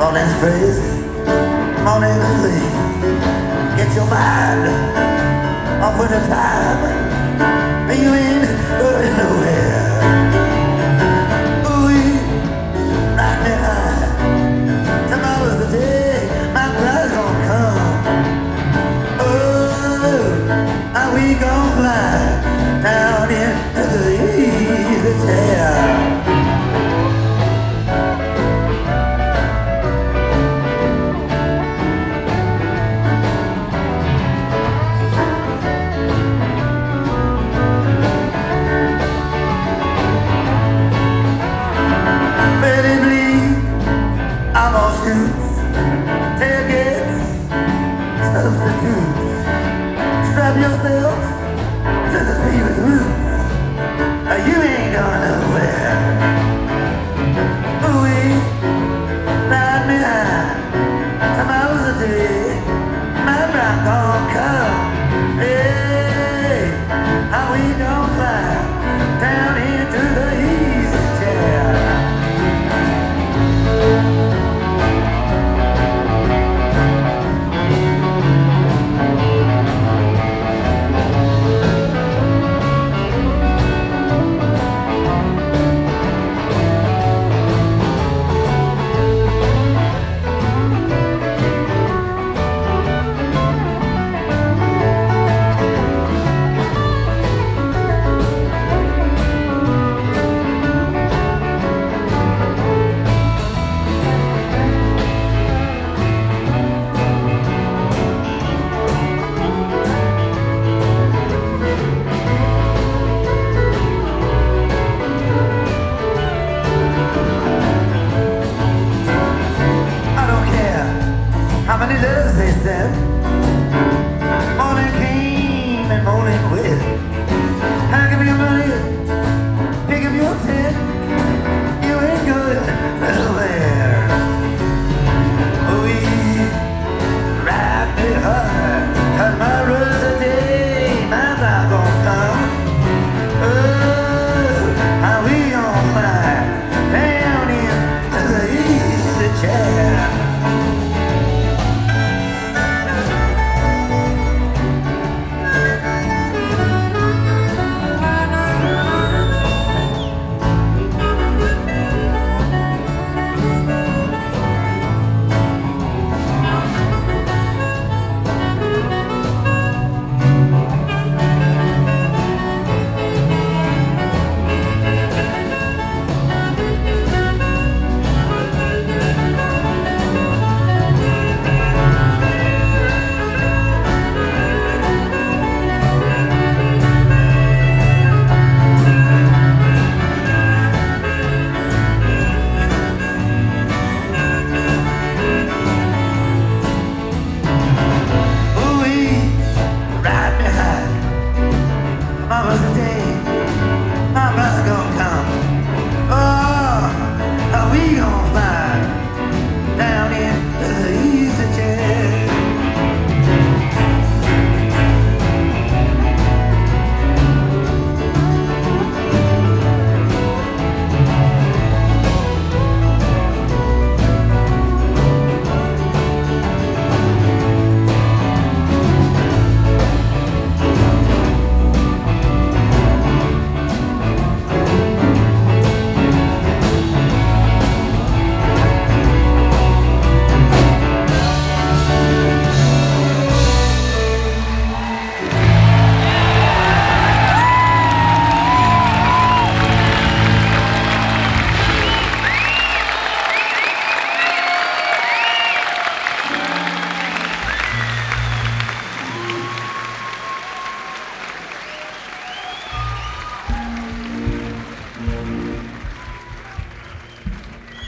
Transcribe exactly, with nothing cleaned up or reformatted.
Morning's crazy, morning's clean. Get your mind off of the time. You ain't going nowhere. Ooh, right behind. Tomorrow's the day my bride's gonna come. Oh, are we gonna fly down into the easy chair? I'm on scoots, tailgates, substitutes. Strap yourself to the fever's roots. You ain't going nowhere.